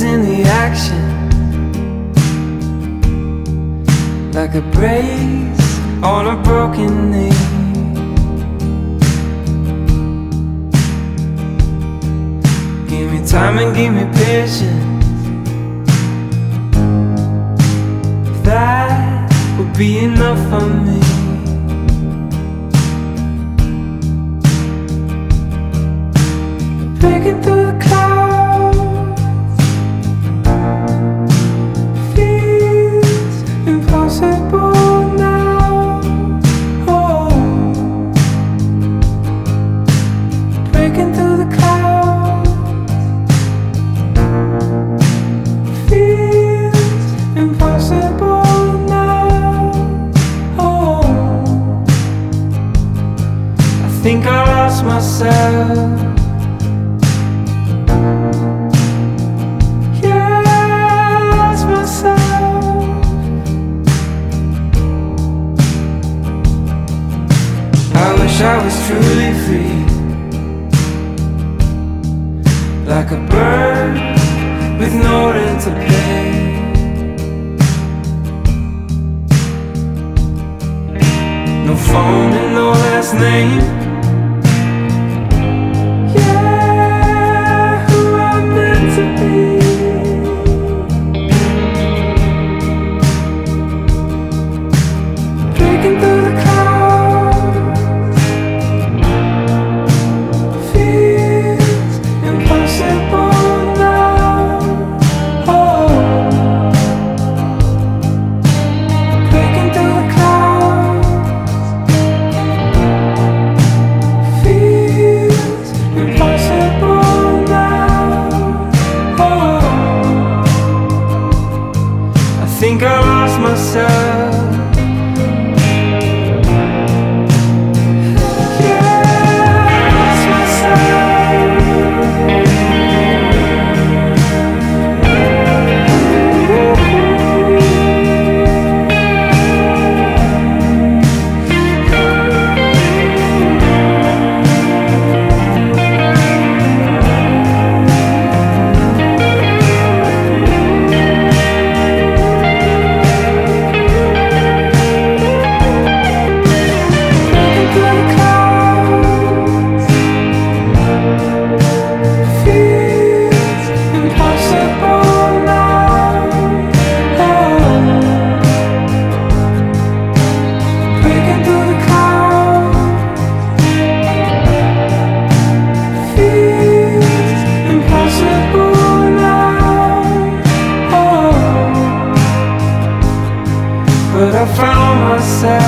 in the action, like a brace on a broken knee. Give me time and give me patience. That would be enough for me. Breaking through the clouds feels impossible now. Oh, breaking through the clouds feels impossible now. Oh, I think I lost myself. I was truly free, like a bird with no rent to pay. No phone and no last name. Yeah, who I'm meant to be. Breaking through the I think I lost myself. But I found myself